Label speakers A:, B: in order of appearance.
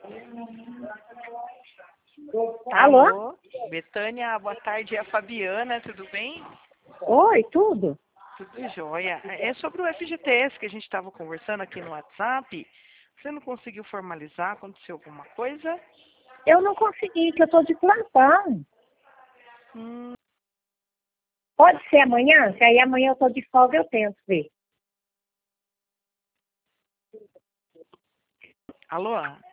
A: Alô?
B: Alô? Betânia, boa tarde. É a Fabiana, tudo bem?
A: Oi, tudo?
B: Tudo jóia. É sobre o FGTS que a gente estava conversando aqui no WhatsApp. Você não conseguiu formalizar? Aconteceu alguma coisa?
A: Eu não consegui, que eu tô de plantão.
B: Hum,
A: Pode ser amanhã? Que aí amanhã eu tô de folga, eu tento ver.
B: alô?